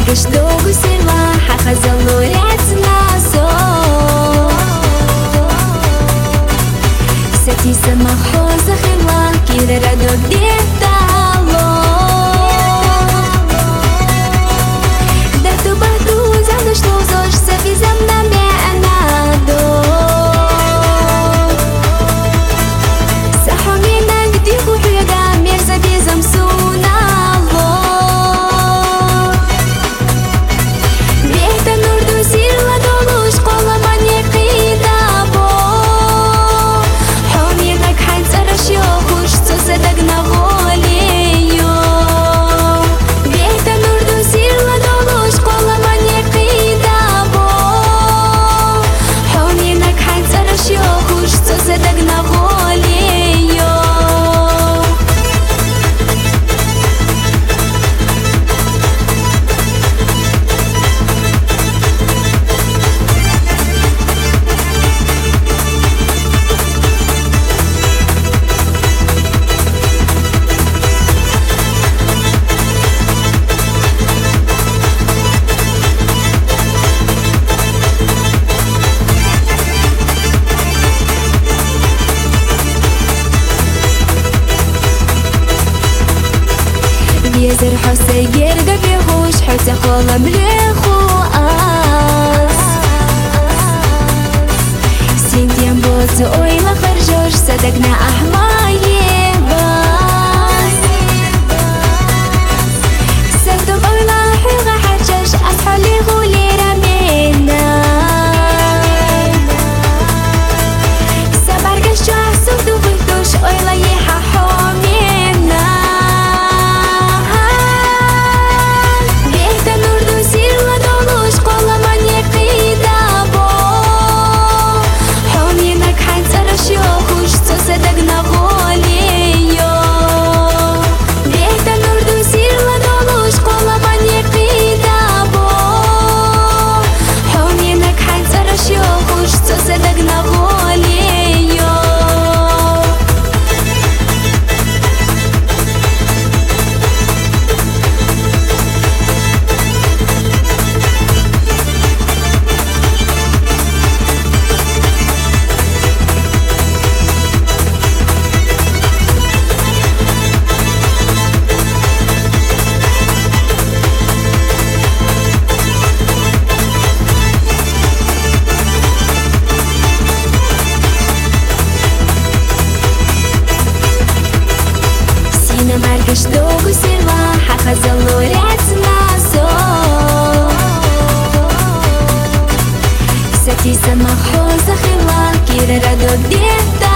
مرقشتو سروا حخزلو لعتنا صو ستي سما خوزة خلوا كير ردو بديتالو دردو بهدو زندشتو زوج سفي زمنا معنا دو سحومينا قديكو حيقا ميرزا بيزم سونا يزر حسير قبل خوش حتى خلا مليخو سنتين بوز ويلا خرجوش صدقنا أحماية باس سلتو قولا حيغا حجاش أصحالي غولي رمينا سبار قشو أحسن دو بلتوش ويلا يحا حومينا مرقشتو سروا حخزلو لعتنا صو ستي سما خوزة خلا كير ردو بديتا